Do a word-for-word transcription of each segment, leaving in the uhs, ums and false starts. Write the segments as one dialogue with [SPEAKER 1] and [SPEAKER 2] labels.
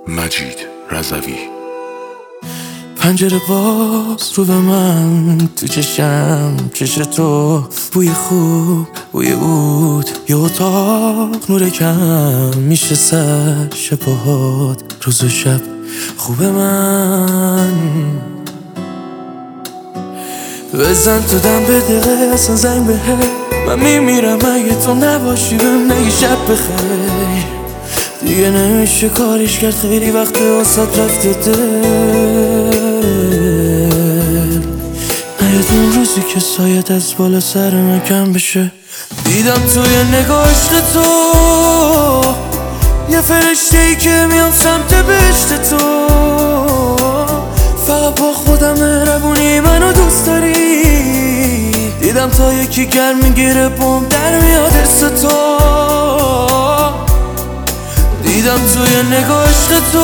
[SPEAKER 1] مجید رضوی.
[SPEAKER 2] پنجره باز رو به من، تو چشم چش تو، بوی خوب بوی عود، یه اتاق نور کم میشه سر شبهات، روز و شب خوب من. بزن تو دم به دقیقه اصلا زنگ به من میمیرم اگه تو نباشی، بهم نگی شب بخیر. دیگه نمیشه کاریش کرد، خیلی وقت واسات رفته دل. نیاد اون روزی که سایت از بالا سر من کم بشه. دیدم توی نگاه عشق تو یه فرشته ای که میام سمت بهشت تو. فقط با خودم مهربونی منو دوست داری. دیدم تا یکی گر میگیره بوم در میاد ارس تو. دیدم توی نگاه عشق تو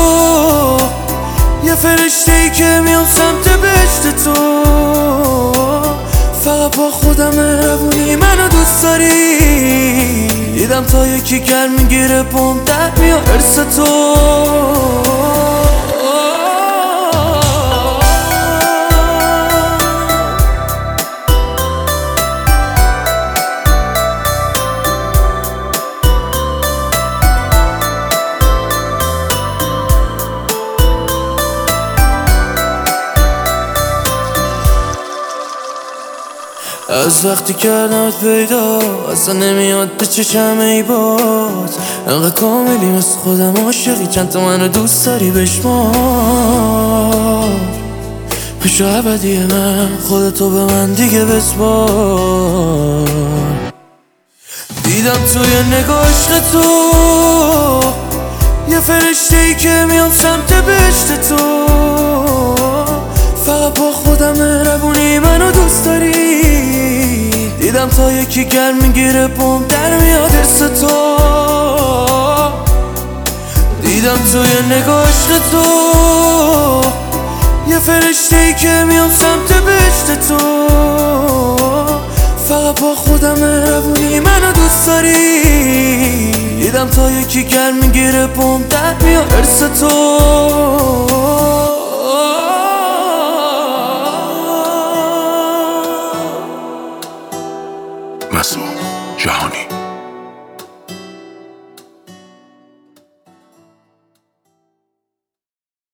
[SPEAKER 2] یه فرشته ای که میام سمت بهشت تو. فقط با خودم مهربونی منو دوست داری. دیدم تا یکی گر میگیره بوم در میاد ارس تو. از وقتی کردمت پیدا اصلا نمیاد به چشم ای باز. انقدر کاملی مثل خودم عاشقی، چند تا منو دوست داری بشمار. بشو ابدی من، خودتو به من دیگه بسپار. دیدم توی نگاه عشق تو یه فرشته ای که میام سمت بهشت تو. فقط با خودم مهربونی منو دوست داری. دیدم تا یکی گر میگیره بوم در میاد ارس تو. دیدم توی نگاه عشق تو یه فرشته ای که میام سمت بهشت تو. فقط با خودم مهربونی منو دوست داری. دیدم تا یکی گر میگیره بوم در میاد ارس تو.